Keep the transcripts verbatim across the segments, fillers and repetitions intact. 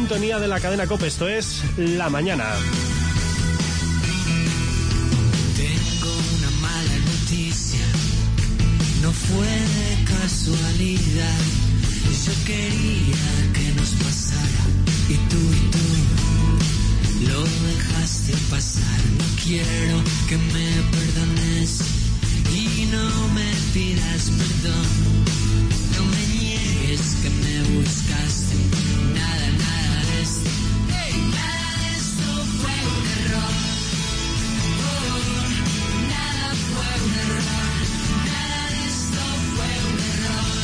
sintonía de la cadena COPE. Esto es La Mañana. Tengo una mala noticia, no fue de casualidad. Yo quería que nos pasara y tú y tú lo dejaste pasar. No quiero que me perdones y no me pidas perdón. No me niegues que me buscaste. Nada, nada de esto. Hey, nada de esto fue un error. Oh, nada fue un error. Nada de esto fue un error.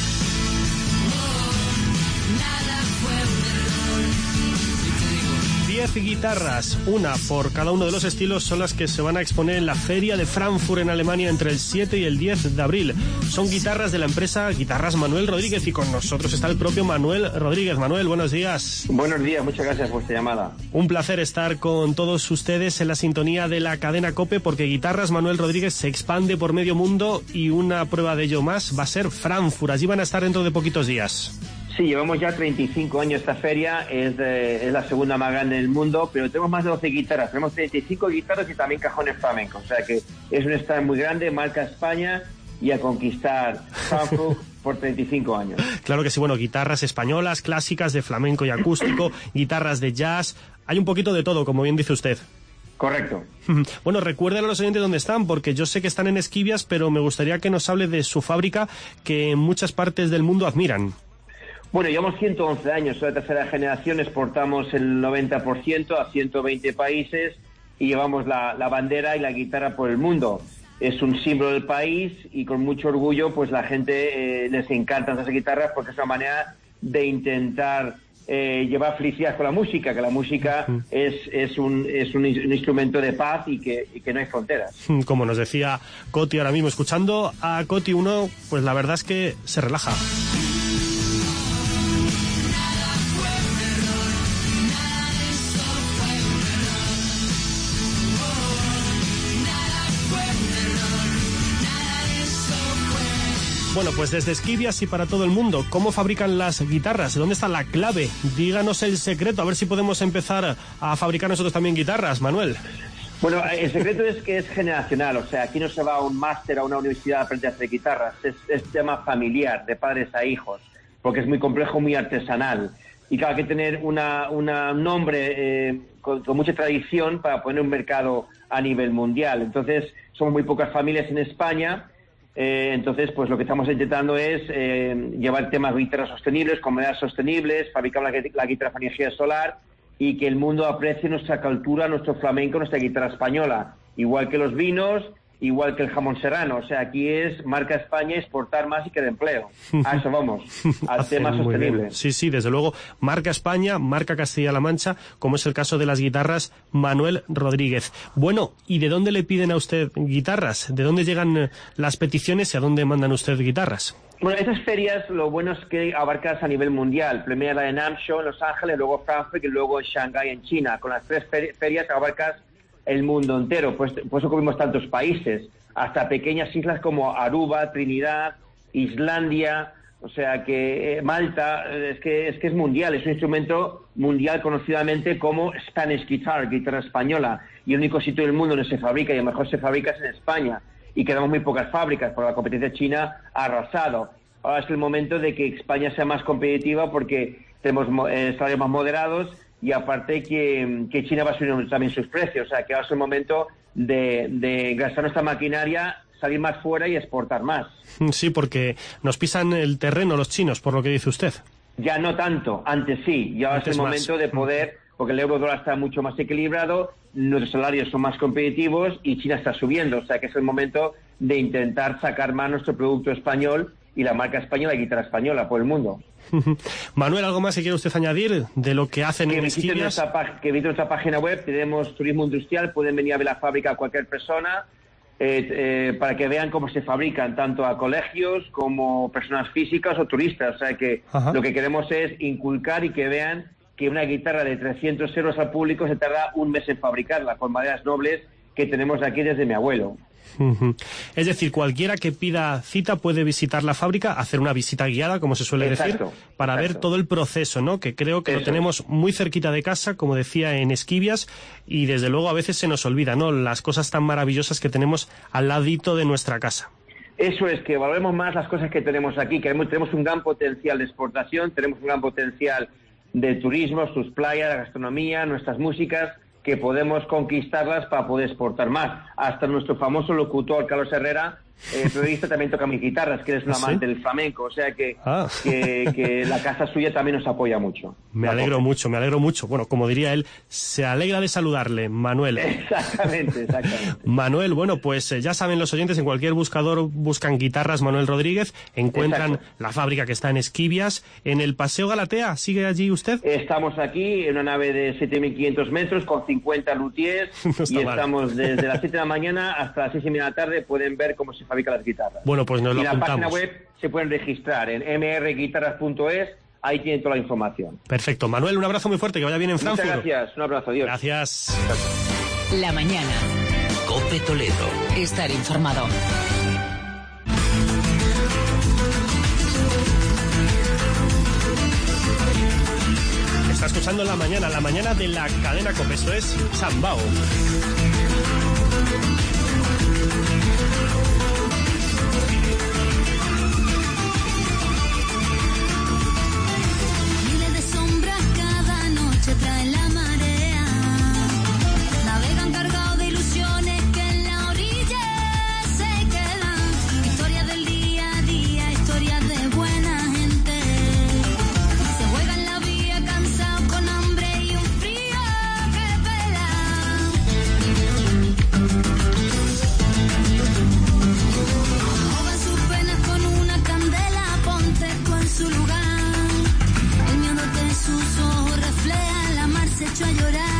Oh, nada fue un error. Y te digo, Diez guitarras, una por cada uno de los estilos, son las que se van a exponer en la Feria de Frankfurt en Alemania entre el siete y el diez de abril. Son guitarras de la empresa Guitarras Manuel Rodríguez y con nosotros está el propio Manuel Rodríguez. Manuel, buenos días. Buenos días, muchas gracias por esta llamada. Un placer estar con todos ustedes en la sintonía de la cadena COPE, porque Guitarras Manuel Rodríguez se expande por medio mundo y una prueba de ello más va a ser Frankfurt. Allí van a estar dentro de poquitos días. Sí, llevamos ya treinta y cinco años esta feria, es, de, es la segunda más grande del mundo, pero tenemos más de doce guitarras, tenemos treinta y cinco guitarras y también cajones flamencos, o sea que es un stand muy grande, marca España y a conquistar Frankfurt por treinta y cinco años. Claro que sí, bueno, guitarras españolas, clásicas, de flamenco y acústico, guitarras de jazz, hay un poquito de todo, como bien dice usted. Correcto. Bueno, recuerden a los oyentes dónde están, porque yo sé que están en Esquivias, pero me gustaría que nos hable de su fábrica, que en muchas partes del mundo admiran. Bueno, llevamos ciento once años, soy de tercera generación, exportamos el noventa por ciento a ciento veinte países y llevamos la, la bandera y la guitarra por el mundo. Es un símbolo del país y con mucho orgullo pues la gente eh, les encantan esas guitarras porque es una manera de intentar eh, llevar felicidad con la música, que la música uh-huh. es, es, un, es un, un instrumento de paz y que, y que no hay fronteras. Como nos decía Coti ahora mismo, escuchando a Coti uno, pues la verdad es que se relaja. Bueno, pues desde Esquivias y para todo el mundo, ¿cómo fabrican las guitarras? ¿Dónde está la clave? Díganos el secreto, a ver si podemos empezar a fabricar nosotros también guitarras, Manuel. Bueno, el secreto es que es generacional, o sea, aquí no se va a un máster a una universidad a aprender a hacer guitarras, es, es tema familiar, de padres a hijos, porque es muy complejo, muy artesanal. Y claro, hay que tener una, una nombre eh, con, con mucha tradición para poner un mercado a nivel mundial. Entonces, somos muy pocas familias en España. Eh, entonces, pues lo que estamos intentando es eh, llevar temas de guitarras sostenibles, comunidades sostenibles, fabricar la, la guitarra con energía solar y que el mundo aprecie nuestra cultura, nuestro flamenco, nuestra guitarra española, igual que los vinos, igual que el jamón serrano. O sea, aquí es marca España, exportar más y crear empleo. A eso vamos, al tema sostenible. Sí, sí, desde luego, marca España, marca Castilla-La Mancha, como es el caso de las guitarras Manuel Rodríguez. Bueno, ¿y de dónde le piden a usted guitarras? ¿De dónde llegan las peticiones y a dónde mandan usted guitarras? Bueno, estas ferias, lo bueno es que abarcas a nivel mundial. Primero la de NAMM Show en Los Ángeles, luego Frankfurt y luego Shanghái en China. Con las tres ferias abarcas el mundo entero, pues por eso cubrimos tantos países, hasta pequeñas islas como Aruba, Trinidad, Islandia, o sea que eh, Malta, es que es que es mundial, es un instrumento mundial conocidamente como Spanish Guitar, guitarra española, y el único sitio del mundo donde se fabrica y a lo mejor se fabrica es en España, y quedamos muy pocas fábricas, porque la competencia china ha arrasado. Ahora es el momento de que España sea más competitiva porque tenemos eh, salarios más moderados, y aparte que, que China va a subir también sus precios, o sea que ahora es el momento de, de gastar nuestra maquinaria, salir más fuera y exportar más. Sí, porque nos pisan el terreno los chinos, por lo que dice usted. Ya no tanto, antes sí, ya ahora es el momento más de poder, porque el euro dólar está mucho más equilibrado, nuestros salarios son más competitivos y China está subiendo, o sea que es el momento de intentar sacar más nuestro producto español y la marca española y guitarra española por el mundo. Manuel, ¿algo más que quiere usted añadir de lo que hacen que en visiten Esquivias? Nuestra, que visiten nuestra página web, tenemos turismo industrial, pueden venir a ver la fábrica a cualquier persona, eh, eh, para que vean cómo se fabrican, tanto a colegios como personas físicas o turistas. O sea que Ajá. Lo que queremos es inculcar y que vean que una guitarra de trescientos euros al público se tarda un mes en fabricarla, con maderas nobles que tenemos aquí desde mi abuelo. Uh-huh. Es decir, cualquiera que pida cita puede visitar la fábrica, hacer una visita guiada, como se suele exacto, decir, para exacto. ver todo el proceso, ¿no? Que creo que Eso. lo tenemos muy cerquita de casa, como decía, en Esquivias, y desde luego a veces se nos olvida, ¿no? Las cosas tan maravillosas que tenemos al ladito de nuestra casa. Eso es, que valoremos más las cosas que tenemos aquí, que tenemos un gran potencial de exportación, tenemos un gran potencial de turismo, sus playas, la gastronomía, nuestras músicas, que podemos conquistarlas para poder exportar más. Hasta nuestro famoso locutor, Carlos Herrera, eh, periodista, también toca mis guitarras, que es un amante ¿Sí? del flamenco, o sea que, ah. que, que la casa suya también nos apoya mucho. Me alegro mucho, me alegro mucho. Bueno, como diría él, se alegra de saludarle, Manuel. Exactamente, exactamente. Manuel, bueno, pues eh, ya saben los oyentes, en cualquier buscador buscan guitarras Manuel Rodríguez, encuentran Exacto. la fábrica que está en Esquivias, en el Paseo Galatea. ¿Sigue allí usted? Estamos aquí en una nave de siete mil quinientos metros con cincuenta luthiers no y mal. Estamos desde las siete de la mañana hasta las seis y media de la tarde. Pueden ver cómo se fabrican las guitarras. Bueno, pues nos lo y la apuntamos. página web se pueden registrar en m r guitarras punto es, ahí tienen toda la información. Perfecto. Manuel, un abrazo muy fuerte, que vaya bien en Frankfurt. Muchas gracias, un abrazo, adiós. Gracias. La mañana. COPE Toledo. Estar informado. Está escuchando La Mañana, la mañana de la cadena COPE. Esto es Sambao. Miles de sombras cada noche traen la marea. Navegan cargados de ilusiones que en la orilla se quedan. Historias del día a día, historias de buena gente. Se juegan la vía cansados con hambre y un frío que pela. Ahogan sus penas con una candela, ponte tú en su lugar. El miedo de sus ojos refleja, la mar se echó a llorar.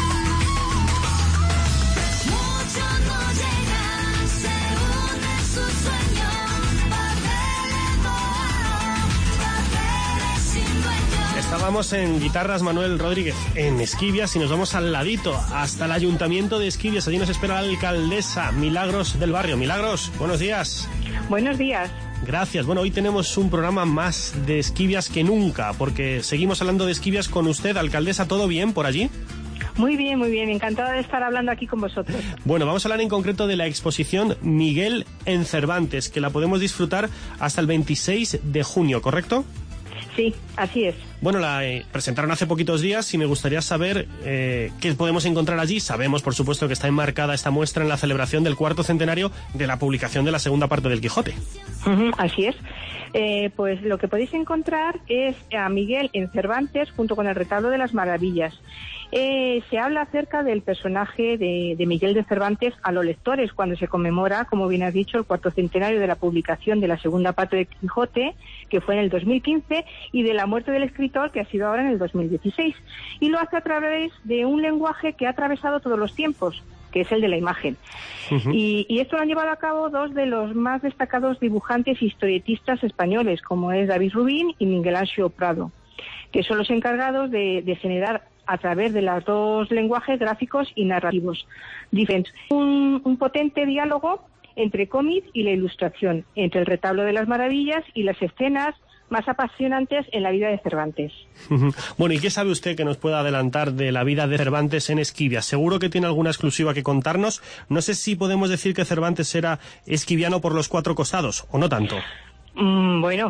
Muchos no llegan, se hunden sus sueños, papeles mojados, papeles sin dueño. Estábamos en Guitarras Manuel Rodríguez, en Esquivias, y nos vamos al ladito, hasta el Ayuntamiento de Esquivias. Allí nos espera la alcaldesa Milagros del Barrio. Milagros, buenos días. Buenos días. Gracias. Bueno, hoy tenemos un programa más de Esquivias que nunca, porque seguimos hablando de Esquivias con usted, alcaldesa. ¿Todo bien por allí? Muy bien, muy bien. Encantada de estar hablando aquí con vosotros. Bueno, vamos a hablar en concreto de la exposición Miguel en Cervantes, que la podemos disfrutar hasta el veintiséis de junio, ¿correcto? Sí, así es. Bueno, la eh, presentaron hace poquitos días y me gustaría saber eh, qué podemos encontrar allí. Sabemos, por supuesto, que está enmarcada esta muestra en la celebración del cuarto centenario de la publicación de la segunda parte del Quijote. Uh-huh, así es. Eh, pues lo que podéis encontrar es a Miguel en Cervantes junto con el retablo de las maravillas. Eh, se habla acerca del personaje de, de Miguel de Cervantes a los lectores cuando se conmemora, como bien has dicho, el cuarto centenario de la publicación de la segunda parte del Quijote, que fue en el dos mil quince, y de la muerte del escritor, que ha sido ahora en el dos mil dieciséis. Y lo hace a través de un lenguaje que ha atravesado todos los tiempos, que es el de la imagen. Uh-huh. Y, y esto lo han llevado a cabo dos de los más destacados dibujantes y historietistas españoles, como es David Rubín y Miguel Ángel Prado, que son los encargados de, de generar a través de los dos lenguajes gráficos y narrativos diferentes. Un, un potente diálogo entre cómic y la ilustración, entre el retablo de las maravillas y las escenas más apasionantes en la vida de Cervantes. Bueno, ¿y qué sabe usted que nos pueda adelantar de la vida de Cervantes en Esquivias? Seguro que tiene alguna exclusiva que contarnos. No sé si podemos decir que Cervantes era esquiviano por los cuatro costados, o no tanto. Mm, bueno,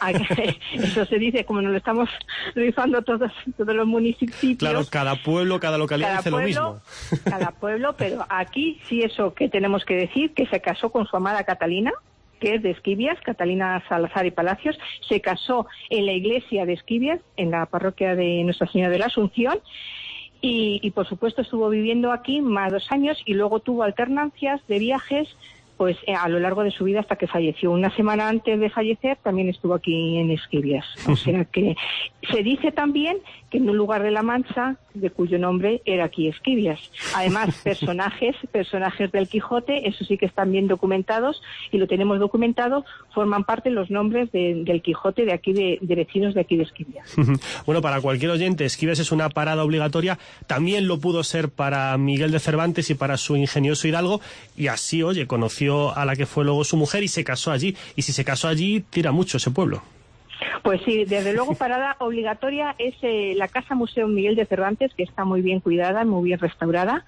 eso se dice, como nos lo estamos rifando todos, todos los municipios. Claro, cada pueblo, cada localidad cada dice pueblo, lo mismo. Cada pueblo, pero aquí sí eso que tenemos que decir, que se casó con su amada Catalina, que es de Esquivias, Catalina Salazar y Palacios. Se casó en la iglesia de Esquivias, en la parroquia de Nuestra Señora de la Asunción, y, y por supuesto estuvo viviendo aquí más de dos años y luego tuvo alternancias de viajes pues eh, a lo largo de su vida hasta que falleció. Una semana antes de fallecer también estuvo aquí en Esquivias. O sea que se dice también que en un lugar de La Mancha, de cuyo nombre era aquí Esquivias. Además, personajes, personajes del Quijote, eso sí que están bien documentados, y lo tenemos documentado, forman parte los nombres de, del Quijote de aquí, de, de vecinos de aquí de Esquivias. Bueno, para cualquier oyente, Esquivias es una parada obligatoria, también lo pudo ser para Miguel de Cervantes y para su ingenioso hidalgo, y así, oye, conoció a la que fue luego su mujer y se casó allí, y si se casó allí, tira mucho ese pueblo. Pues sí, desde luego parada obligatoria es eh, la Casa Museo Miguel de Cervantes, que está muy bien cuidada, muy bien restaurada,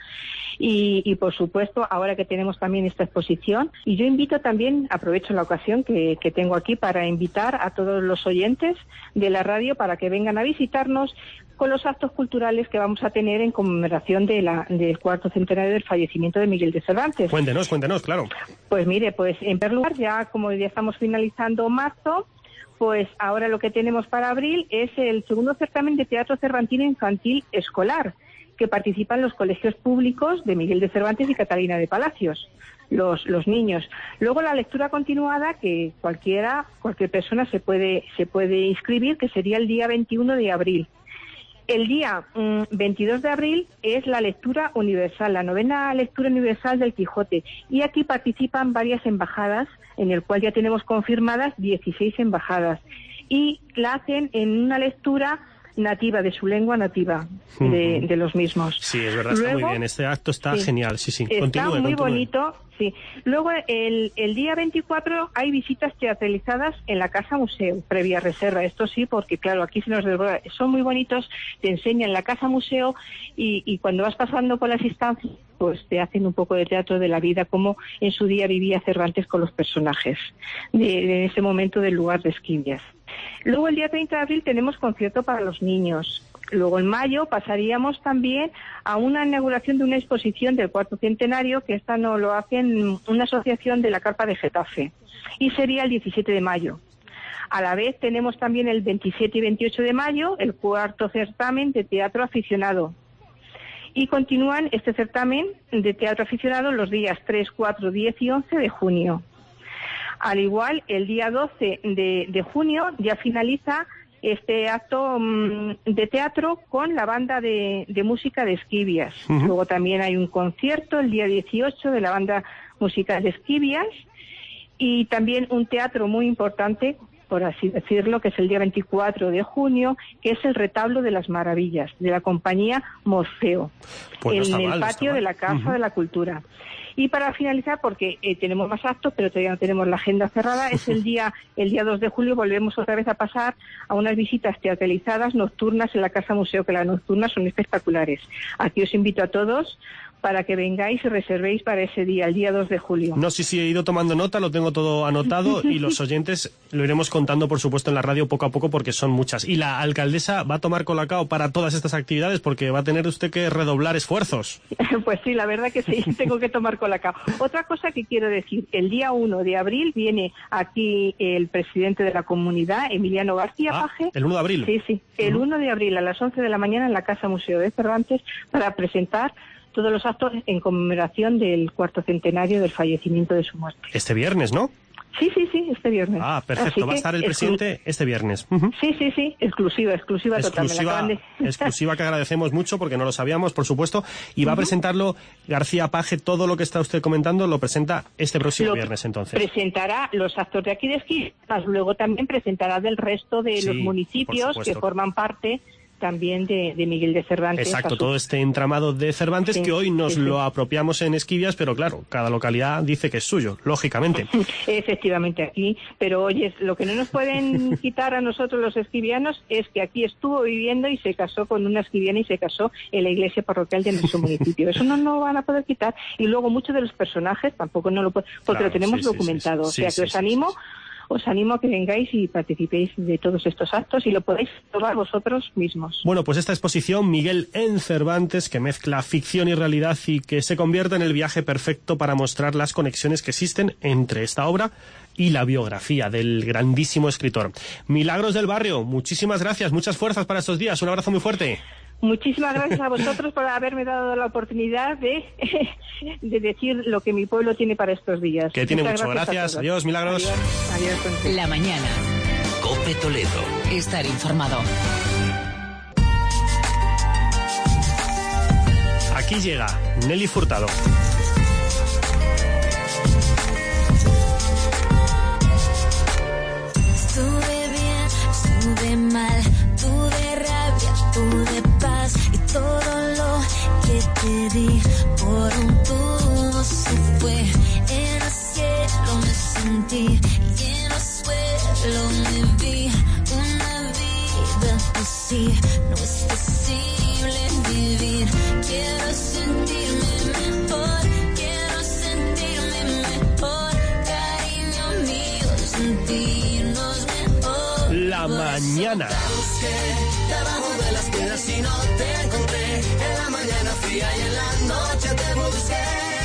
y, y por supuesto ahora que tenemos también esta exposición, y yo invito también, aprovecho la ocasión que, que tengo aquí para invitar a todos los oyentes de la radio para que vengan a visitarnos con los actos culturales que vamos a tener en conmemoración de la, del cuarto centenario del fallecimiento de Miguel de Cervantes. Cuéntenos, cuéntenos, claro. Pues mire, pues en primer lugar, ya como ya estamos finalizando marzo, pues ahora lo que tenemos para abril es el segundo certamen de teatro cervantino infantil escolar, que participan los colegios públicos de Miguel de Cervantes y Catalina de Palacios, los, los niños. Luego la lectura continuada, que cualquiera, cualquier persona se puede, se puede inscribir, que sería el día veintiuno de abril. El día mmm, veintidós de abril es la lectura universal, la novena lectura universal del Quijote. Y aquí participan varias embajadas, en el cual ya tenemos confirmadas dieciséis embajadas. Y la hacen en una lectura nativa, de su lengua nativa, uh-huh. de, de los mismos. Sí, es verdad, Luego, está muy bien. Este acto está sí, genial, sí, sí. Está continúe, muy continúe. bonito, sí. Luego, el, el día veinticuatro hay visitas teatralizadas en la Casa Museo, previa reserva. Esto sí, porque claro, aquí se nos desborda. Son muy bonitos, te enseñan la Casa Museo y, y cuando vas pasando por las instancias, pues te hacen un poco de teatro de la vida, como en su día vivía Cervantes con los personajes de, de ese momento del lugar de Esquivias. Luego el día treinta de abril tenemos concierto para los niños. Luego en mayo pasaríamos también a una inauguración de una exposición del cuarto centenario, que esta no lo hacen una asociación de la Carpa de Getafe, y sería el diecisiete de mayo. A la vez tenemos también el veintisiete y veintiocho de mayo el cuarto certamen de teatro aficionado. Y continúan este certamen de teatro aficionado los días tres, cuatro, diez y once de junio. Al igual, el día doce de, de junio ya finaliza este acto um, de teatro con la banda de, de música de Esquivias. Uh-huh. Luego también hay un concierto el día dieciocho de la banda musical de Esquivias y también un teatro muy importante, por así decirlo, que es el día veinticuatro de junio, que es el Retablo de las Maravillas, de la compañía Morfeo, pues no en mal, el patio no de la Casa uh-huh. de la Cultura. Y para finalizar, porque eh, tenemos más actos, pero todavía no tenemos la agenda cerrada, es el día el día dos de julio, volvemos otra vez a pasar a unas visitas teatralizadas nocturnas en la Casa Museo, que las nocturnas son espectaculares. Aquí os invito a todos para que vengáis y reservéis para ese día, el día dos de julio. No, sí, sí, he ido tomando nota, lo tengo todo anotado y los oyentes lo iremos contando, por supuesto, en la radio poco a poco porque son muchas. Y la alcaldesa va a tomar colacao para todas estas actividades porque va a tener usted que redoblar esfuerzos. Pues sí, la verdad que sí, tengo que tomar colacao. Otra cosa que quiero decir, el día uno de abril viene aquí el presidente de la comunidad, Emiliano García ah, Paje. ¿El uno de abril? Sí, sí, el uh-huh. uno de abril a las once de la mañana en la Casa Museo de Cervantes para presentar todos los actos en conmemoración del cuarto centenario del fallecimiento de su muerte. Este viernes, ¿no? Sí, sí, sí, este viernes. Ah, perfecto. Así va a estar el presidente exclu- este viernes. Uh-huh. Sí, sí, sí, exclusiva, exclusiva, exclusiva total. De... exclusiva que agradecemos mucho porque no lo sabíamos, por supuesto. Y va uh-huh. a presentarlo García Paje, todo lo que está usted comentando lo presenta este próximo lo viernes, entonces. Presentará los actos de aquí de Esquivias, luego también presentará del resto de sí, los municipios que forman parte también de, de Miguel de Cervantes. Exacto, su... todo este entramado de Cervantes sí, que hoy nos sí, sí. lo apropiamos en Esquivias, pero claro, cada localidad dice que es suyo, lógicamente. Efectivamente, aquí, pero oye, lo que no nos pueden quitar a nosotros los esquivianos es que aquí estuvo viviendo y se casó con una esquiviana y se casó en la iglesia parroquial de nuestro municipio. Eso no nos van a poder quitar. Y luego muchos de los personajes tampoco no lo pueden, porque claro, lo tenemos sí, documentado. Sí, sí, o sea sí, que sí, os animo... Sí, sí. Os animo a que vengáis y participéis de todos estos actos y lo podéis probar vosotros mismos. Bueno, pues esta exposición, Miguel en Cervantes, que mezcla ficción y realidad y que se convierte en el viaje perfecto para mostrar las conexiones que existen entre esta obra y la biografía del grandísimo escritor. Milagros del Barrio, muchísimas gracias, muchas fuerzas para estos días, un abrazo muy fuerte. Muchísimas gracias a vosotros por haberme dado la oportunidad de, de decir lo que mi pueblo tiene para estos días. Que tiene mucho. Gracias. gracias. Adiós, Milagros. Adiós. Adiós. La mañana. COPE Toledo. Estar informado. Aquí llega Nelly Furtado. Estuve bien, estuve mal, tuve rabia, tuve paz y todo lo que te di por un tubo se fue. En el cielo me sentí y en el suelo me vi. Una vida así no es posible vivir. Quiero sentirme mejor, quiero sentirme mejor, cariño mío, sentirnos mejor. La mañana. Te busqué debajo de las piedras y no te encontré. En la mañana fría y en la noche te busqué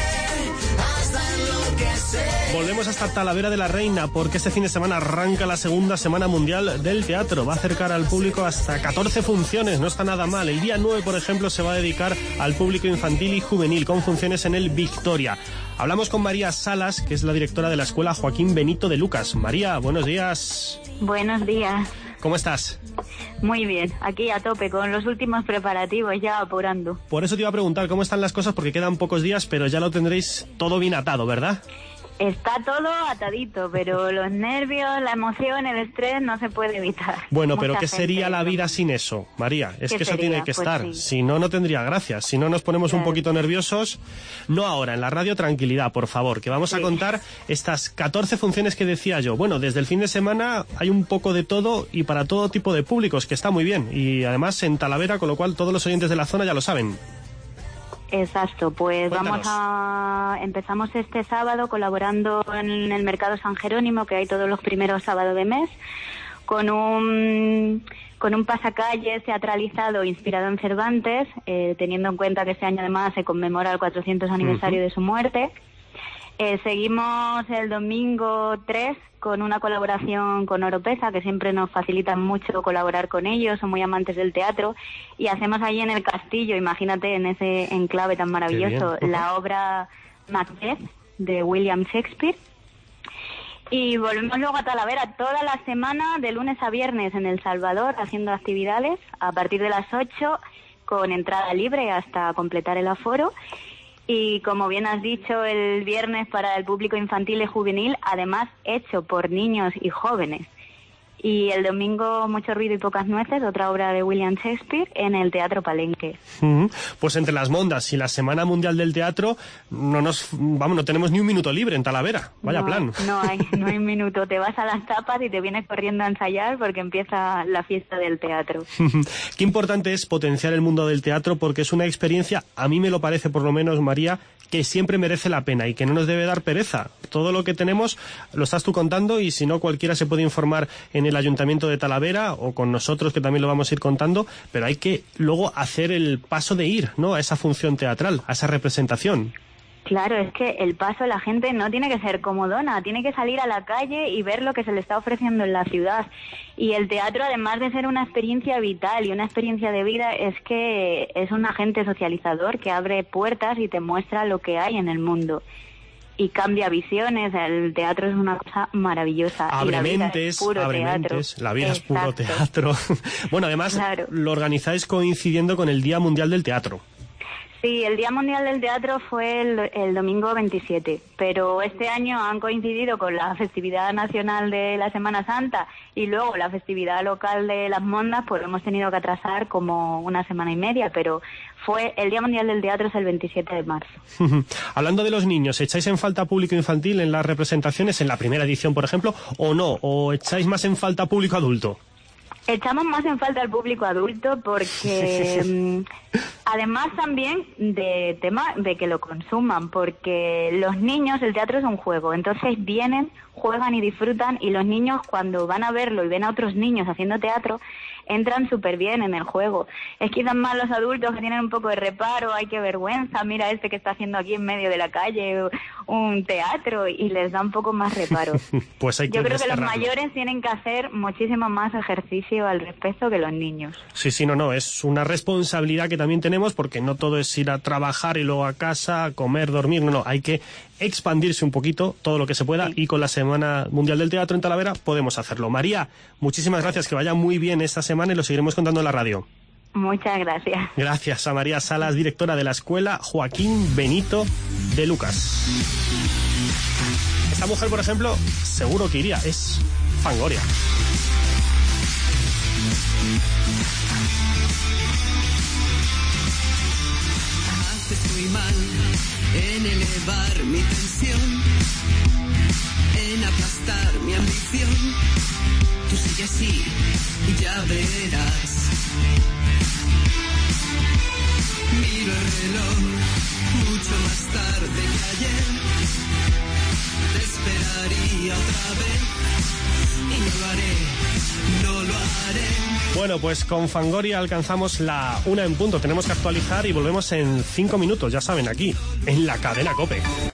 hasta enloquecer. Volvemos hasta Talavera de la Reina porque este fin de semana arranca la segunda Semana Mundial del Teatro. Va a acercar al público hasta catorce funciones, no está nada mal. El día nueve, por ejemplo, se va a dedicar al público infantil y juvenil con funciones en el Victoria. Hablamos con María Salas, que es la directora de la Escuela Joaquín Benito de Lucas. María, buenos días. Buenos días. ¿Cómo estás? Muy bien, aquí a tope con los últimos preparativos, ya apurando. Por eso te iba a preguntar cómo están las cosas porque quedan pocos días, pero ya lo tendréis todo bien atado, ¿verdad? Está todo atadito, pero los nervios, la emoción, el estrés no se puede evitar. Bueno, Mucha pero ¿qué gente, sería la ¿no? vida sin eso, María? Es ¿Qué que eso sería? tiene que Pues estar. sí. Si no, no tendría gracia. Si no, nos ponemos Claro. un poquito nerviosos. No ahora, en la radio, tranquilidad, por favor, que vamos a Sí. contar estas catorce funciones que decía yo. Bueno, desde el fin de semana hay un poco de todo y para todo tipo de públicos, que está muy bien. Y además en Talavera, con lo cual todos los oyentes de la zona ya lo saben. Exacto, pues Cuéntanos. vamos a... Empezamos este sábado colaborando en el Mercado San Jerónimo, que hay todos los primeros sábados de mes, con un, con un pasacalles teatralizado inspirado en Cervantes, eh, teniendo en cuenta que este año además se conmemora el cuatrocientos aniversario Uh-huh. de su muerte. Eh, seguimos el domingo tres con una colaboración con Oropesa, que siempre nos facilitan mucho colaborar con ellos, son muy amantes del teatro, y hacemos allí en el castillo, imagínate, en ese enclave tan maravilloso, bien. la obra Macbeth de William Shakespeare. Y volvemos luego a Talavera toda la semana, de lunes a viernes en El Salvador, haciendo actividades a partir de las ocho, con entrada libre hasta completar el aforo. Y como bien has dicho, el viernes para el público infantil y juvenil, además hecho por niños y jóvenes. Y el domingo Mucho ruido y pocas nueces, otra obra de William Shakespeare, en el Teatro Palenque. Uh-huh. Pues entre las mondas y la Semana Mundial del Teatro, no nos, vamos, no tenemos ni un minuto libre en Talavera. Vaya no, plan. No hay, no hay minuto. Te vas a las tapas y te vienes corriendo a ensayar porque empieza la fiesta del teatro. Qué importante es potenciar el mundo del teatro porque es una experiencia, a mí me lo parece por lo menos, María, que siempre merece la pena y que no nos debe dar pereza. Todo lo que tenemos lo estás tú contando y si no cualquiera se puede informar en el Ayuntamiento de Talavera o con nosotros que también lo vamos a ir contando, pero hay que luego hacer el paso de ir, ¿no?, a esa función teatral, a esa representación. Claro, es que el paso la gente no tiene que ser comodona, tiene que salir a la calle y ver lo que se le está ofreciendo en la ciudad. Y el teatro, además de ser una experiencia vital y una experiencia de vida, es que es un agente socializador que abre puertas y te muestra lo que hay en el mundo. Y cambia visiones, el teatro es una cosa maravillosa. Abre y la vida mentes, es puro abre teatro. mentes, la vida Exacto. es puro teatro. Bueno, además Claro. lo organizáis coincidiendo con el Día Mundial del Teatro. Sí, el Día Mundial del Teatro fue el, el domingo veintisiete, pero este año han coincidido con la festividad nacional de la Semana Santa y luego la festividad local de Las Mondas, pues hemos tenido que atrasar como una semana y media, pero fue el Día Mundial del Teatro es el veintisiete de marzo. Hablando de los niños, ¿echáis en falta público infantil en las representaciones, en la primera edición, por ejemplo, o no? ¿O echáis más en falta público adulto? Echamos más en falta al público adulto porque mm, además también de tema de que lo consuman, porque los niños, el teatro es un juego, entonces vienen, juegan y disfrutan, y los niños cuando van a verlo y ven a otros niños haciendo teatro, entran súper bien en el juego. Es quizás más los adultos que tienen un poco de reparo, hay que vergüenza, mira este que está haciendo aquí en medio de la calle un teatro, y les da un poco más reparo. Pues hay que Yo creo que los desterrarlo. mayores tienen que hacer muchísimo más ejercicio al respecto que los niños. Sí, sí, no, no, es una responsabilidad que también tenemos, porque no todo es ir a trabajar y luego a casa, comer, dormir, no, no, hay que expandirse un poquito todo lo que se pueda, y con la Semana Mundial del Teatro en Talavera podemos hacerlo. María, muchísimas gracias, que vaya muy bien esta semana y lo seguiremos contando en la radio. Muchas gracias. Gracias a María Salas, directora de la Escuela Joaquín Benito de Lucas. Esta mujer, por ejemplo, seguro que iría, es Fangoria. Haces muy mal en elevar mi tensión, en aplastar mi ambición. Tú sigue así y ya verás. Miro el reloj mucho más tarde que ayer. Te esperaría otra vez y no lo haré, no lo haré. Bueno, pues con Fangoria alcanzamos la una en punto. Tenemos que actualizar y volvemos en cinco minutos, ya saben, aquí, en la cadena COPE.